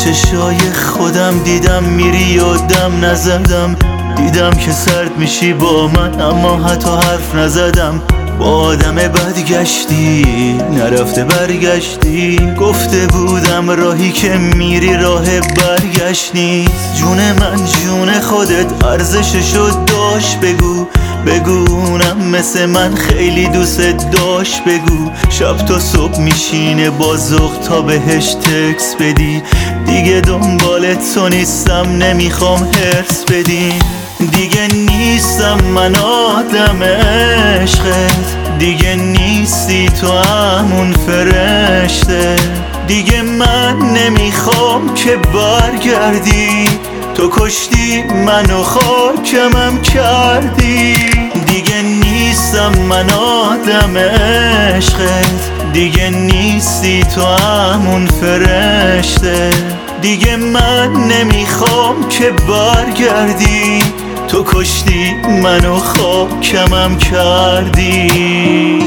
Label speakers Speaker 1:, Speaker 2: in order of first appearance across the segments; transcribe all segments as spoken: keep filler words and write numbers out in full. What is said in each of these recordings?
Speaker 1: چشای خودم دیدم میری و دم نزدم. دیدم که سرد میشی با من اما حتی حرف نزدم. با آدم بد گشتی نرفته برگشتی. گفته بودم راهی که میری راه برگشت نیست. جون من جون خودت ارزششو داشت بگو. بگو اونم مثل من خیلی دوست داشت بگو. شب تا صبح میشینه با ذوق تا بهش تکس بدی. دیگه دنبال تو نیستم نمیخوام هرس بدی. دیگه نیستم من آدم عشقت. دیگه نیستی تو همون فرشته. دیگه من نمیخوام که برگردی. تو کشتی منو خاکمم کردی. دیگه نیستم من آدم عشقت. دیگه نیستی تو همون فرشته. دیگه من نمیخوام که برگردی. تو کشتی منو خاکمم کردی.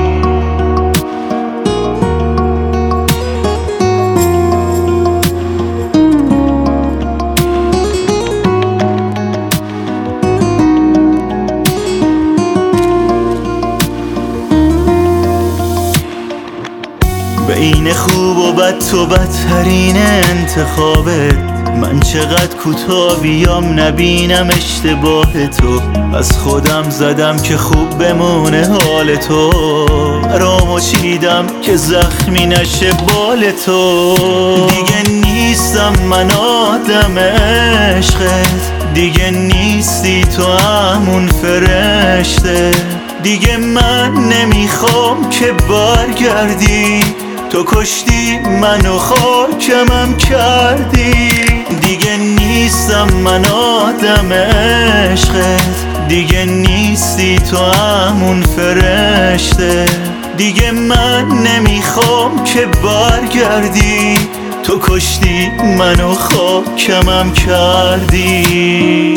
Speaker 1: بین خوب و بد تو بدترین انتخابت. من چقدر کوتاه بیام نبینم اشتباه تو. از خودم زدم که خوب بمونه حال تو. رامو چیدم که زخمی نشه بال تو. دیگه نیستم من آدم عشقت. دیگه نیستی تو همون فرشته. دیگه من نمیخوام که برگردی. تو کشتی منو خاکمم کردی. دیگه نیستم من آدم عشقت. دیگه نیستی تو همون فرشته. دیگه من نمیخوام که برگردی. تو کشتی منو خاکمم کردی.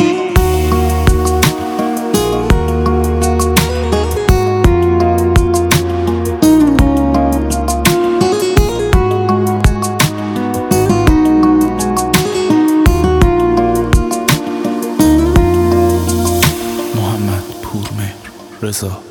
Speaker 2: رضا